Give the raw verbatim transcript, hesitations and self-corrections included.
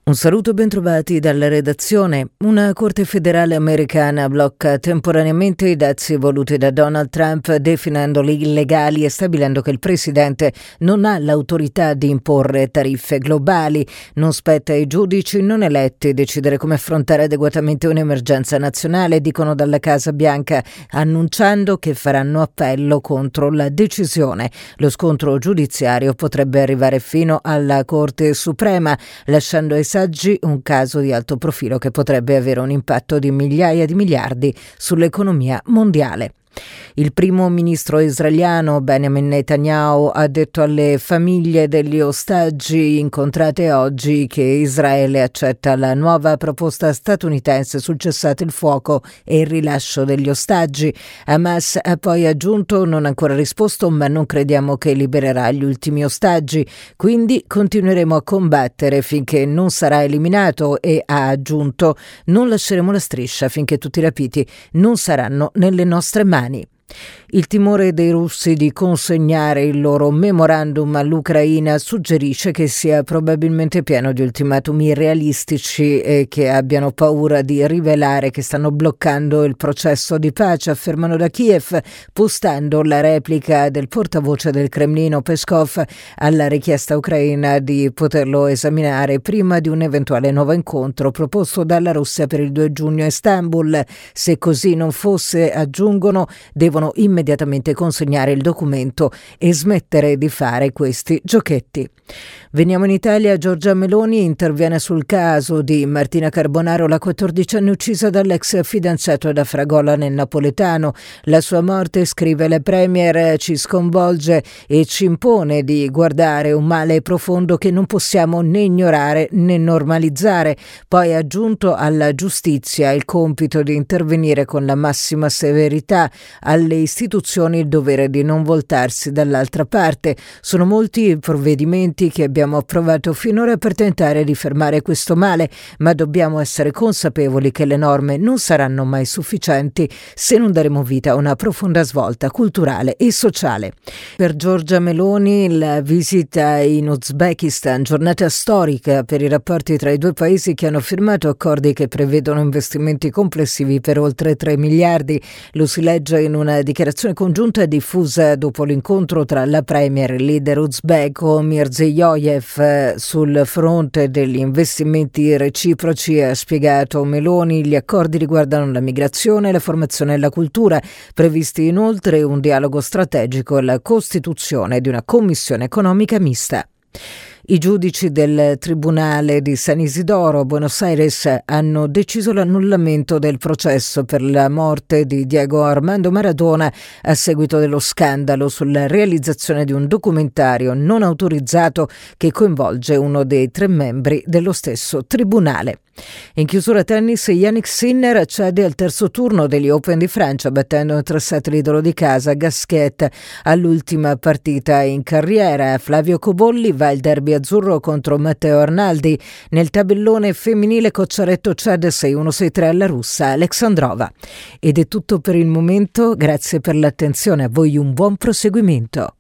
Un saluto, bentrovati dalla redazione. Una corte federale americana blocca temporaneamente i dazi voluti da Donald Trump, definendoli illegali e stabilendo che il presidente non ha l'autorità di imporre tariffe globali. Non spetta ai giudici non eletti decidere come affrontare adeguatamente un'emergenza nazionale, dicono dalla Casa Bianca, annunciando che faranno appello contro la decisione. Lo scontro giudiziario potrebbe arrivare fino alla Corte Suprema, lasciando ai un caso di alto profilo che potrebbe avere un impatto di migliaia di miliardi sull'economia mondiale. Il primo ministro israeliano Benjamin Netanyahu ha detto alle famiglie degli ostaggi incontrate oggi che Israele accetta la nuova proposta statunitense sul cessate il fuoco e il rilascio degli ostaggi. Hamas ha poi aggiunto: non ha ancora risposto, ma non crediamo che libererà gli ultimi ostaggi, quindi continueremo a combattere finché non sarà eliminato, e ha aggiunto: non lasceremo la striscia finché tutti i rapiti non saranno nelle nostre mani. Il timore dei russi di consegnare il loro memorandum all'Ucraina suggerisce che sia probabilmente pieno di ultimatumi irrealistici e che abbiano paura di rivelare che stanno bloccando il processo di pace, affermano da Kiev, postando la replica del portavoce del Cremlino Peskov alla richiesta ucraina di poterlo esaminare prima di un eventuale nuovo incontro proposto dalla Russia per il due giugno a Istanbul. Se così non fosse, aggiungono, devono immediatamente consegnare il documento e smettere di fare questi giochetti. Veniamo in Italia. Giorgia Meloni interviene sul caso di Martina Carbonaro, la quattordicenne uccisa dall'ex fidanzato ad Afragola nel napoletano. La sua morte, scrive la Premier, ci sconvolge e ci impone di guardare un male profondo che non possiamo né ignorare né normalizzare. Poi ha aggiunto: alla giustizia il compito di intervenire con la massima severità, alle istituzioni il dovere di non voltarsi dall'altra parte. Sono molti i provvedimenti che abbiamo approvato finora per tentare di fermare questo male, ma dobbiamo essere consapevoli che le norme non saranno mai sufficienti se non daremo vita a una profonda svolta culturale e sociale. Per Giorgia Meloni la visita in Uzbekistan, giornata storica per i rapporti tra i due paesi che hanno firmato accordi che prevedono investimenti complessivi per oltre tre miliardi. Lo si legge in una dichiarazione congiunta diffusa dopo l'incontro tra la premier e il leader uzbeko Mirziyoyev. Sul fronte degli investimenti reciproci, ha spiegato Meloni, gli accordi riguardano la migrazione, la formazione e la cultura, previsti inoltre un dialogo strategico e la costituzione di una commissione economica mista. I giudici del Tribunale di San Isidoro a Buenos Aires hanno deciso l'annullamento del processo per la morte di Diego Armando Maradona a seguito dello scandalo sulla realizzazione di un documentario non autorizzato che coinvolge uno dei tre membri dello stesso tribunale. In chiusura tennis, Jannik Sinner accede al terzo turno degli Open di Francia, battendo in tre set l'idolo di casa Gasquet all'ultima partita in carriera. Flavio Cobolli va al derby azzurro contro Matteo Arnaldi. Nel tabellone femminile Cocciaretto cede sei uno sei tre alla russa Alexandrova. Ed è tutto per il momento, grazie per l'attenzione, a voi un buon proseguimento.